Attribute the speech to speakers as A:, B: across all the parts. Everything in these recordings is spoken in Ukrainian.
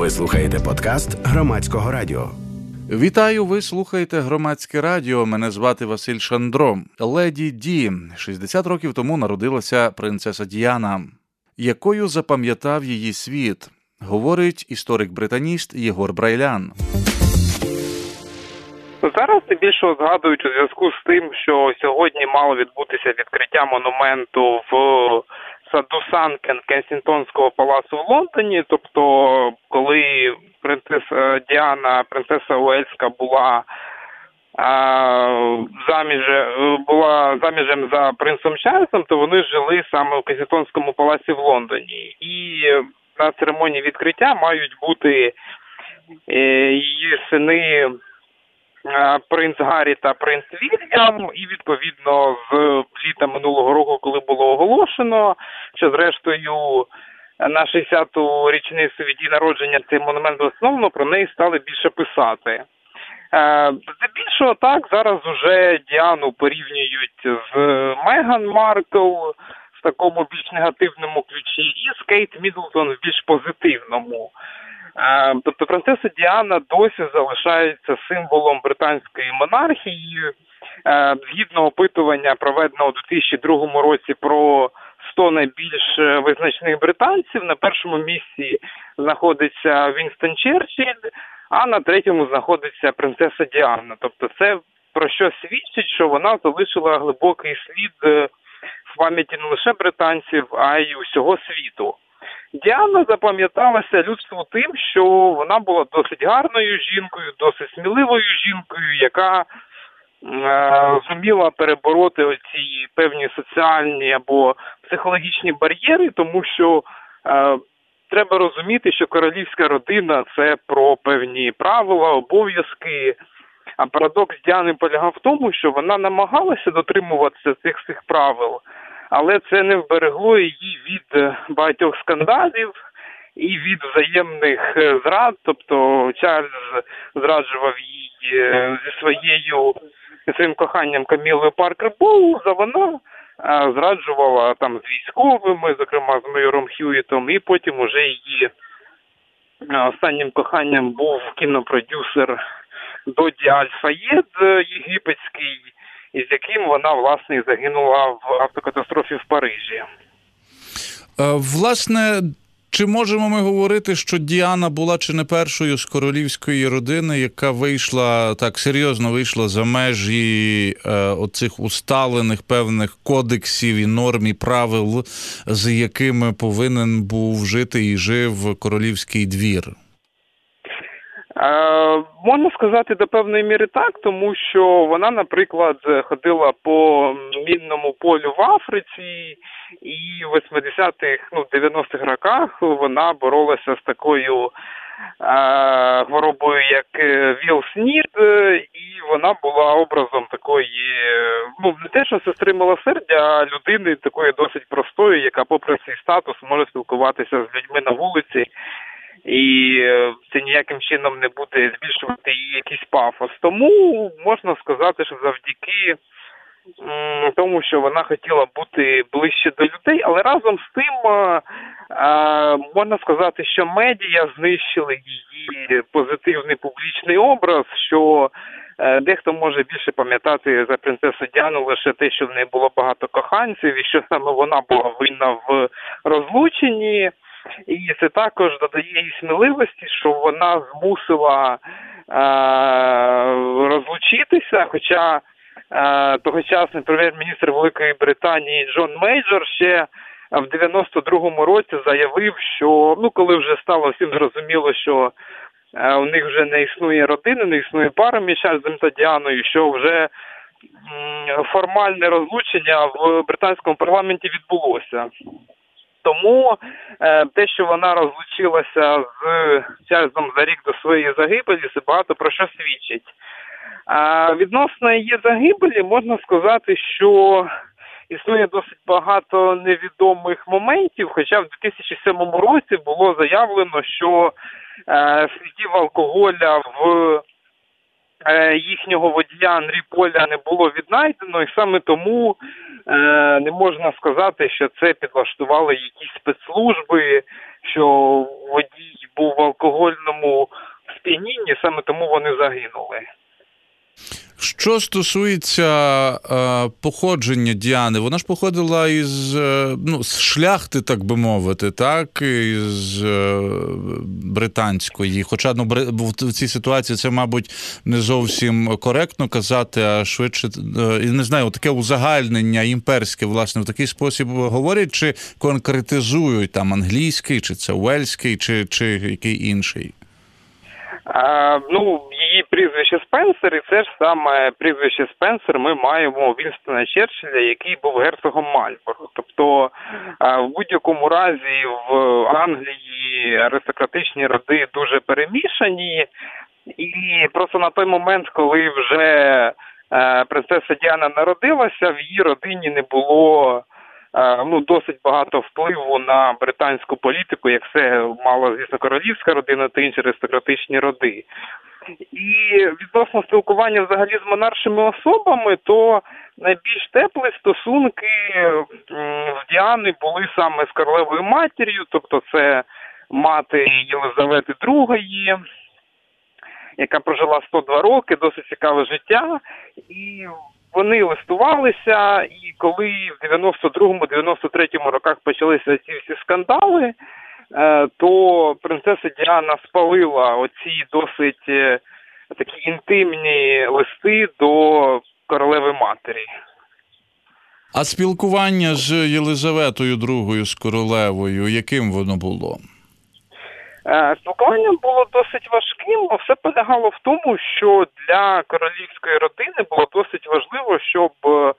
A: Ви слухаєте подкаст Громадського радіо.
B: Вітаю, ви слухаєте Громадське радіо. Мене звати Василь Шандро. Леді Ді. 60 років тому народилася принцеса Діана. Якою запам'ятав її світ? Говорить історик-британіст Єгор Брайлян.
C: Зараз здебільшого згадують у зв'язку з тим, що сьогодні мало відбутися відкриття монументу в саду Санкен Кенсінгтонського палацу в Лондоні. Тобто, коли принцеса Діана, принцеса Уельська, була заміжем за принцем Чарльзом, то вони жили саме у Кенсінгтонському палаці в Лондоні. І на церемонії відкриття мають бути її сини принц Гаррі та принц Вільям, і відповідно з літа минулого року, коли було оголошено, що зрештою на 60-ту річницю від її народження цей монумент було встановлено, про неї стали більше писати. Здебільшого так, зараз уже Діану порівнюють з Меган Маркл в такому більш негативному ключі і з Кейт Міддлтон в більш позитивному. Тобто принцеса Діана досі залишається символом британської монархії. Згідно опитування, проведеного у 2002 році про 100 найбільш визначних британців, на першому місці знаходиться Вінстон Черчилль, а на третьому знаходиться принцеса Діана. Тобто це про що свідчить, що вона залишила глибокий слід в пам'яті не лише британців, а й усього світу. Діана запам'яталася людству тим, що вона була досить гарною жінкою, досить сміливою жінкою, яка зуміла перебороти оці певні соціальні або психологічні бар'єри, тому що треба розуміти, що королівська родина – це про певні правила, обов'язки. А парадокс Діани полягав в тому, що вона намагалася дотримуватися цих всіх правил, але це не вберегло її від багатьох скандалів і від взаємних зрад. Тобто Чарльз зраджував її зі своїм коханням Камілою Паркер Боулз, а вона зраджувала там з військовими, зокрема з майором Хьюітом, і потім уже її останнім коханням був кінопродюсер Доді Аль-Фаєд єгипетський, із яким вона, власне, і загинула в автокатастрофі в Парижі.
B: Власне, чи можемо ми говорити, що Діана була чи не першою з королівської родини, яка серйозно вийшла за межі оцих усталених певних кодексів і норм і правил, з якими повинен був жити і жив королівський двір?
C: Можна сказати до певної міри так, тому що вона, наприклад, ходила по мінному полю в Африці, і в 80-х, 90-х роках вона боролася з такою хворобою, як ВІЛ-СНІД, і вона була образом такої, не те, що сестри милосердя, а людини такої досить простої, яка попри свій статус може спілкуватися з людьми на вулиці. І це ніяким чином не буде збільшувати її якийсь пафос. Тому можна сказати, що завдяки тому, що вона хотіла бути ближче до людей, але разом з тим можна сказати, що медіа знищили її позитивний публічний образ, що дехто може більше пам'ятати за принцесу Діану лише те, що в неї було багато коханців, і що саме вона була винна в розлученні. І це також додає їй сміливості, що вона змусила розлучитися, хоча тогочасний прем'єр-міністр Великої Британії Джон Мейджор ще в 92-му році заявив, що, коли вже стало всім зрозуміло, що у них вже не існує родини, не існує пари між Чарльзом та Діаною, що вже формальне розлучення в британському парламенті відбулося. Тому те, що вона розлучилася з Чарльзом за рік до своєї загибелі, це багато про що свідчить. Відносно її загибелі можна сказати, що існує досить багато невідомих моментів, хоча в 2007 році було заявлено, що слідів алкоголя в їхнього водія Анрі Поля не було віднайдено, і саме тому не можна сказати, що це підлаштували якісь спецслужби, що водій був алкогольному сп'янінні, саме тому вони загинули.
B: Що стосується походження Діани, вона ж походила з шляхти, так би мовити, так, із британської. Хоча в цій ситуації це, мабуть, не зовсім коректно казати, а швидше, не знаю, таке узагальнення імперське, власне, в такий спосіб говорять, чи конкретизують там англійський, чи це уельський, чи який інший?
C: Її прізвище Спенсер, і це ж саме прізвище Спенсер ми маємо Вінстона Черчилля, який був герцогом Мальборо. Тобто, в будь-якому разі в Англії аристократичні роди дуже перемішані, і просто на той момент, коли вже принцеса Діана народилася, в її родині не було досить багато впливу на британську політику, як це мала, звісно, королівська родина та інші аристократичні роди. І відносно спілкування взагалі з монаршими особами, то найбільш теплі стосунки в Діани були саме з королевою матір'ю, тобто це мати Єлизавети II, яка прожила 102 роки, досить цікаве життя, і вони листувалися, і коли в 92-93 роках почалися ці всі скандали, то принцеса Діана спалила оці досить такі інтимні листи до королеви матері.
B: А спілкування з Єлизаветою II, з королевою, яким воно було?
C: Спілкування було досить важким, бо все полягало в тому, що для королівської родини було досить важливо, щоб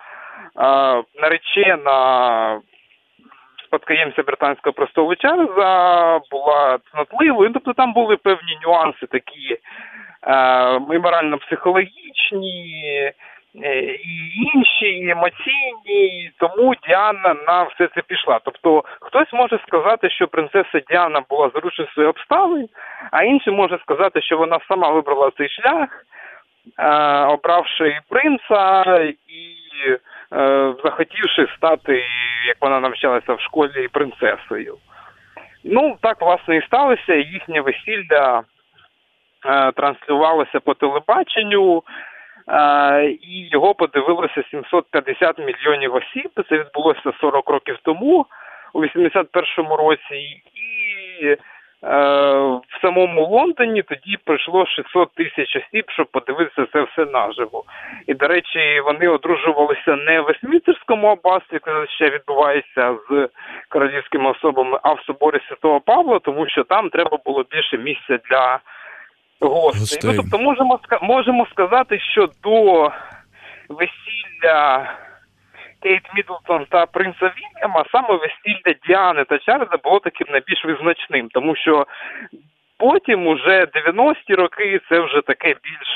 C: наречена спадкоємця британського престолу Чарльза була цнотливою. Тобто там були певні нюанси такі і морально-психологічні, і інші, і емоційні, тому Діана на все це пішла. Тобто хтось може сказати, що принцеса Діана була заручницею обставин, а інший може сказати, що вона сама вибрала цей шлях, обравши принца і захотівши стати, як вона навчалася в школі, принцесою. Так, власне, і сталося. Їхнє весілля транслювалося по телебаченню, і його подивилося 750 мільйонів осіб. Це відбулося 40 років тому, у 81-му році. І в самому Лондоні тоді прийшло 600 тисяч осіб, щоб подивитися це все наживо. І, до речі, вони одружувалися не в Вестмінстерському аббатстві, коли ще відбувається з королівськими особами, а в соборі Святого Павла, тому що там треба було більше місця для гостей. Тобто можемо сказати, що до весілля Кейт Міддлтон та принца Вільяма саме весілля Діани та Чарльза було таким найбільш визначним, тому що потім уже 90-ті роки це вже таке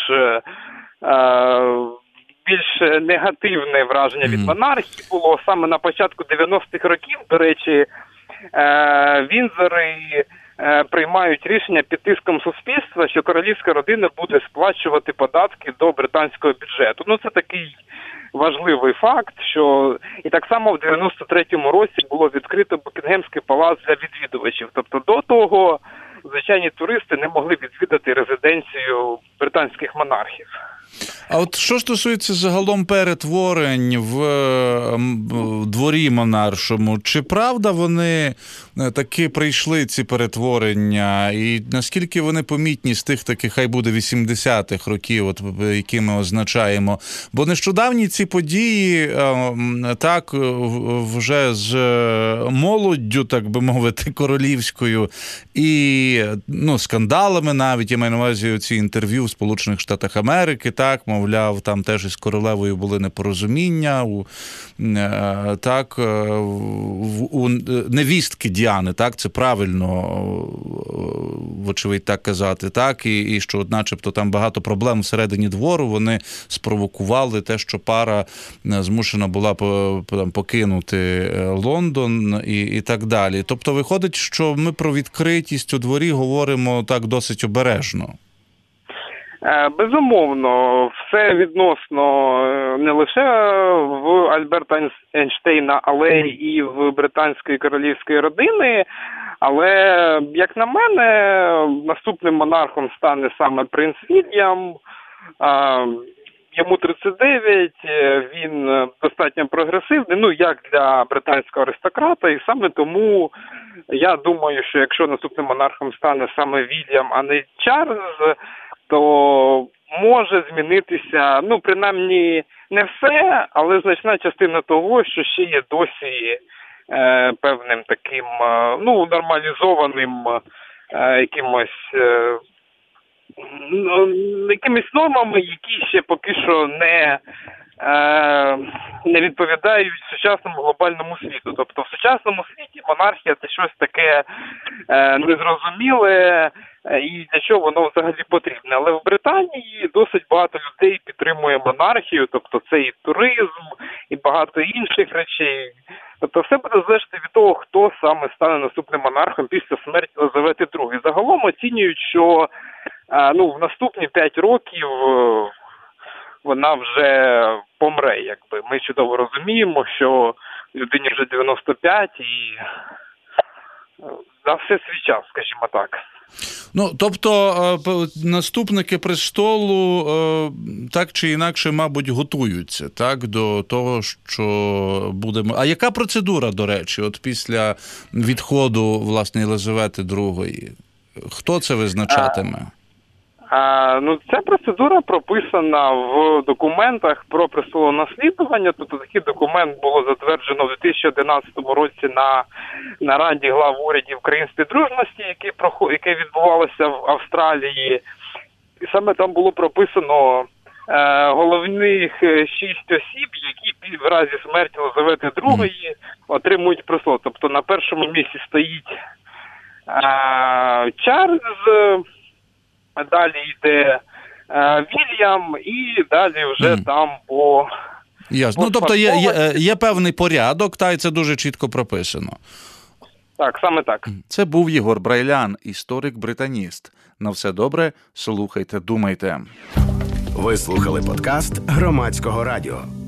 C: більш негативне враження від монархії було. Саме на початку 90-х років, до речі, Віндзори приймають рішення під тиском суспільства, що королівська родина буде сплачувати податки до британського бюджету. Це такий важливий факт, що і так само в 93-му році було відкрито Букінгемський палац для відвідувачів. Тобто до того звичайні туристи не могли відвідати резиденцію британських монархів.
B: А от що стосується загалом перетворень в дворі монаршому, чи правда вони таки прийшли, ці перетворення, і наскільки вони помітні з тих таких, хай буде 80-х років, які ми означаємо? Бо нещодавні ці події, так, вже з молоддю, так би мовити, королівською, і скандалами навіть, я маю на увазі ці інтерв'ю в Сполучених Штатах Америки, так, мовляв, там теж із королевою були непорозуміння, у невістки Діани, так, це правильно, вочевидь, так казати, так, і що начебто там багато проблем всередині двору, вони спровокували те, що пара змушена була покинути Лондон і так далі. Тобто виходить, що ми про відкритість у дворі говоримо так досить обережно.
C: Безумовно, це відносно не лише в Альберта Ейнштейна, але і в британської королівської родини. Але, як на мене, наступним монархом стане саме принц Вільям. Йому 39, він достатньо прогресивний, як для британського аристократа, і саме тому я думаю, що якщо наступним монархом стане саме Вільям, а не Чарльз, то може змінитися, принаймні не все, але значна частина того, що ще є досі певним таким, нормалізованим якимись нормами, які ще поки що не відповідають сучасному глобальному світу. Тобто в сучасному світі монархія – це щось таке незрозуміле, і для чого воно взагалі потрібне. Але в Британії досить багато людей підтримує монархію, тобто це і туризм, і багато інших речей. Тобто все буде залежати від того, хто саме стане наступним монархом після смерті Єлизавети II. Загалом оцінюють, що в наступні 5 років вона вже помре, якби. Ми чудово розуміємо, що людині вже 95 і за все свій час, скажімо так.
B: Тобто наступники престолу так чи інакше, мабуть, готуються, так, до того, що будемо... А яка процедура, до речі, от після відходу, власне, Єлизавети II? Хто це визначатиме?
C: Ця процедура прописана в документах про престолонаслідування. Тобто такий документ було затверджено в 2011 році на нараді глав урядів країн співдружності, яке відбувалося в Австралії. І саме там було прописано головних 6 осіб, які в разі смерті Єлизавети II отримують престол. Тобто на першому місці стоїть Чарльз, далі йде Вільям і далі вже там по...
B: Ясно. Тобто є певний порядок, і це дуже чітко прописано.
C: Так, саме так.
B: Це був Єгор Брайлян, історик-британіст. На все добре, слухайте, думайте.
A: Ви слухали подкаст Громадського радіо.